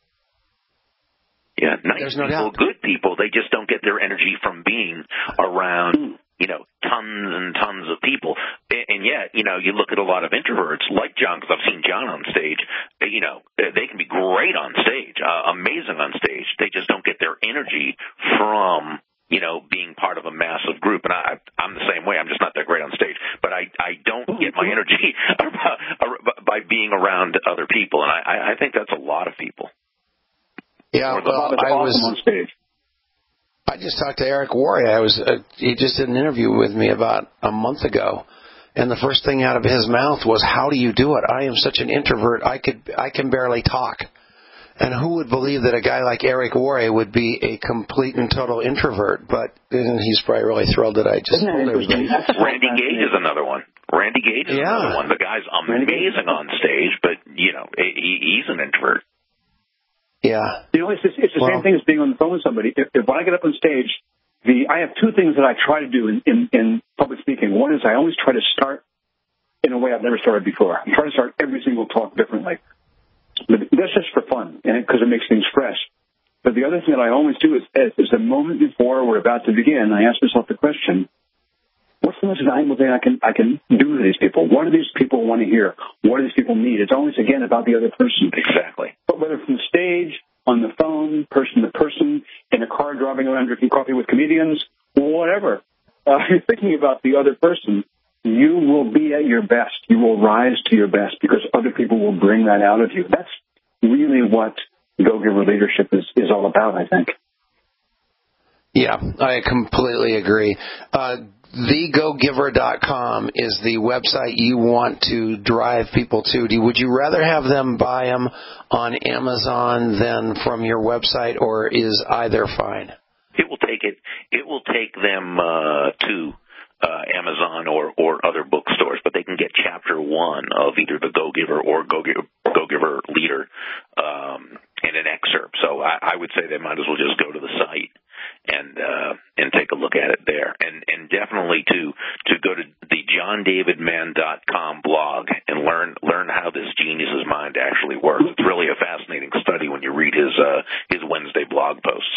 Yeah, nice There's no people, doubt. good people. They just don't get their energy from being around, you know, tons and tons of people. And yet, you know, you look at a lot of introverts like John, because I've seen John on stage, you know, they can be great on stage, uh, amazing on stage. They just don't get their energy from, you know, being part of a massive group. And I, I'm the same way. I'm just not that great on stage. But I, I don't get my energy by being around other people. And I, I think that's a lot of people. Yeah, well, I was on stage. I just talked to Eric Worre. I was uh, he just did an interview with me about a month ago, and the first thing out of his mouth was, "How do you do it? I am such an introvert. I could I can barely talk." And who would believe that a guy like Eric Worre would be a complete and total introvert? But and he's probably really thrilled that I just told everybody. Randy Gage is another one. Randy Gage is yeah. another one. The guy's amazing on stage, but you know he, he's an introvert. Yeah. You know, it's, just, it's the well, same thing as being on the phone with somebody. If, if when I get up on stage, the I have two things that I try to do in, in, in public speaking. One is I always try to start in a way I've never started before. I try to start every single talk differently. But that's just for fun, and because it, it makes things fresh. But the other thing that I always do is, is the moment before we're about to begin, I ask myself the question, what's the most valuable thing I can I can do to these people? What do these people want to hear? What do these people need? It's always, again, about the other person. Exactly. But whether from the stage, on the phone, person to person, in a car driving around drinking coffee with comedians, whatever, uh, you're thinking about the other person, you will be at your best. You will rise to your best because other people will bring that out of you. That's really what Go-Giver leadership is, is all about, I think. Yeah, I completely agree. Uh, the go giver dot com is the website you want to drive people to. Do, would you rather have them buy them on Amazon than from your website, or is either fine? It will take it. It will take them uh, to uh, Amazon or, or other bookstores, but they can get chapter one of either the Go-Giver or Go-Giver, Go-Giver Leader um, in an excerpt. So I, I would say they might as well just go to the site and uh, and take a look at it there. And and definitely to to go to the john david mann dot com blog and learn learn how this genius's mind actually works. It's really a fascinating study when you read his uh, his Wednesday blog posts.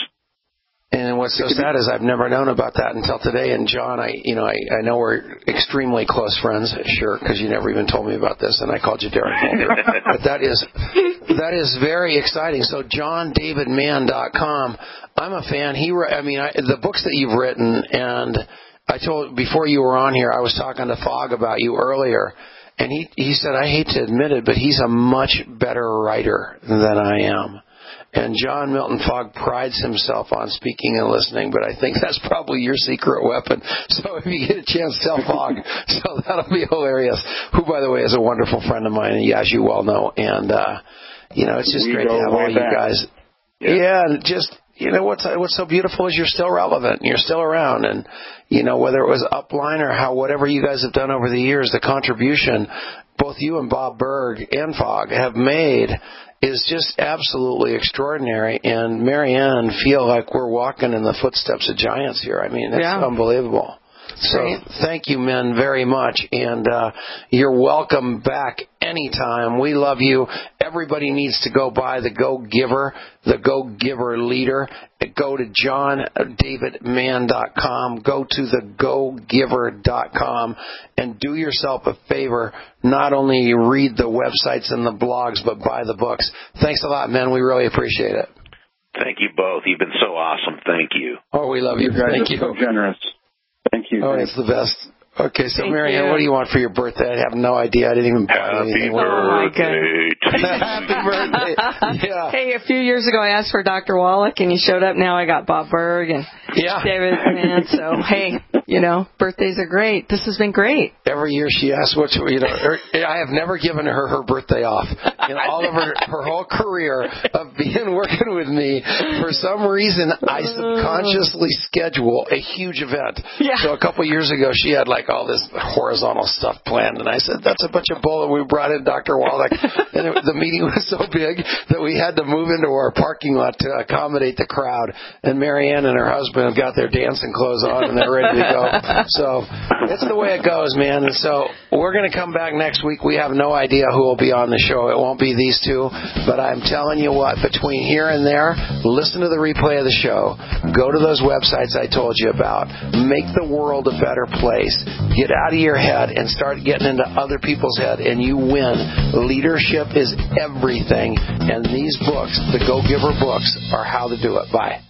And what's so sad is I've never known about that until today. And John, I, you know, I, I know we're extremely close friends, sure, because you never even told me about this, and I called you Derek Mulder. But that is that is very exciting. So john david mann dot com. I'm a fan. He, I mean, I, the books that you've written, and I told before you were on here, I was talking to Fogg about you earlier, and he he said, I hate to admit it, but he's a much better writer than I am. And John Milton Fogg prides himself on speaking and listening, but I think that's probably your secret weapon. So if you get a chance, tell Fogg. So that'll be hilarious. Who, by the way, is a wonderful friend of mine, and as you well know. And, uh, you know, it's just we great to have all back. you guys. Yeah. yeah, and just, you know, what's what's so beautiful is you're still relevant, and you're still around. And, you know, whether it was Upline or how whatever you guys have done over the years, the contribution both you and Bob Berg and Fogg have made is just absolutely extraordinary, and Marianne feel like we're walking in the footsteps of giants here. I mean, it's yeah. unbelievable. So Great. Thank you, men, very much, and uh, you're welcome back anytime. We love you. Everybody needs to go buy The Go Giver, The Go Giver Leader. Go to john david mann dot com. Go to the go giver dot com and do yourself a favor. Not only read the websites and the blogs, but buy the books. Thanks a lot, men. We really appreciate it. Thank you both. You've been so awesome. Thank you. Oh, we love you. You guys Thank are you. so generous. Thank you. Oh, Thanks. it's the best. Okay, so Thank Marianne, you. what do you want for your birthday? I have no idea. I didn't even buy Happy anything. birthday. Happy birthday. Yeah. Hey, a few years ago I asked for Doctor Wallach, and he showed up. Now I got Bob Berg and yeah. David Mann. So, hey, you know, birthdays are great. This has been great. Every year she asks what, you know, her, I have never given her her birthday off. In all of her, her whole career of being working with me, for some reason I subconsciously schedule a huge event. Yeah. So a couple of years ago she had like all this horizontal stuff planned, and I said, that's a bunch of bull, and we brought in Doctor Wallach, and it, the meeting was so big that we had to move into our parking lot to accommodate the crowd, and Marianne and her husband have got their dancing clothes on, and they're ready to go. So it's the way it goes, man. And so we're going to come back next week. We have no idea who will be on the show. It won't be these two, but I'm telling you what, between here and there, listen to the replay of the show, go to those websites I told you about, make the world a better place, get out of your head and start getting into other people's head, and you win. Leadership is everything, and these books, the Go Giver books, are how to do it. Bye.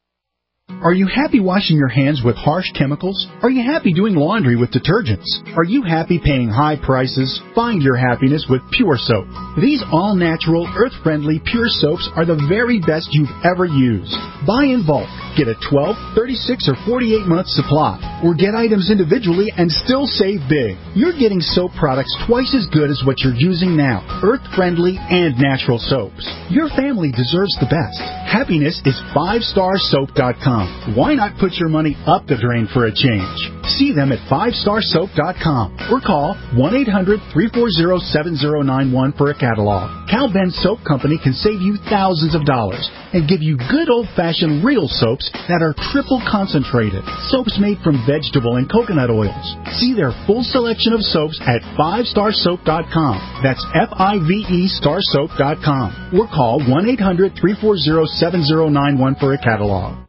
Are you happy washing your hands with harsh chemicals? Are you happy doing laundry with detergents? Are you happy paying high prices? Find your happiness with Pure Soap. These all-natural, earth-friendly Pure Soaps are the very best you've ever used. Buy in bulk. Get a twelve, thirty-six, or forty-eight month supply. Or get items individually and still save big. You're getting soap products twice as good as what you're using now. Earth-friendly and natural soaps. Your family deserves the best. Happiness is five star soap dot com. Why not put your money up the drain for a change? See them at five star soap dot com or call one eight hundred, three four zero, seven zero nine one for a catalog. Cal Ben Soap Company can save you thousands of dollars and give you good old-fashioned real soaps that are triple concentrated. Soaps made from vegetable and coconut oils. See their full selection of soaps at five star soap dot com. That's F I V E star soap dot com. Or call one eight hundred, three four zero, seven zero nine one for a catalog.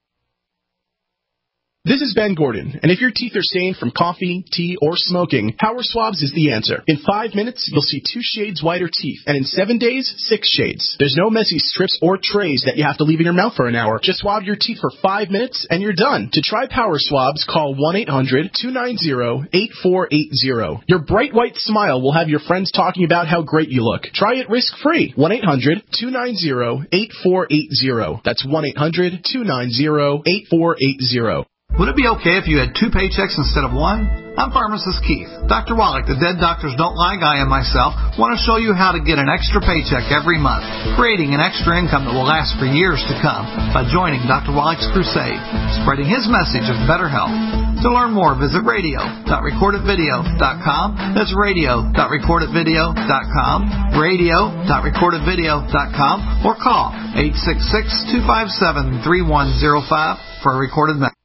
This is Ben Gordon, and if your teeth are stained from coffee, tea, or smoking, Power Swabs is the answer. In five minutes, you'll see two shades whiter teeth, and in seven days, six shades. There's no messy strips or trays that you have to leave in your mouth for an hour. Just swab your teeth for five minutes, and you're done. To try Power Swabs, call one eight hundred, two nine zero, eight four eight zero. Your bright white smile will have your friends talking about how great you look. Try it risk-free. one eight hundred, two nine zero, eight four eight zero. That's one eight hundred, two nine zero, eight four eight zero. Would it be okay if you had two paychecks instead of one? I'm Pharmacist Keith. Doctor Wallach, the Dead Doctors Don't Lie guy, and myself want to show you how to get an extra paycheck every month, creating an extra income that will last for years to come by joining Doctor Wallach's crusade, spreading his message of better health. To learn more, visit radio dot record it video dot com. That's radio dot record it video dot com, radio dot record it video dot com, or call eight six six, two five seven, three one zero five for a recorded message.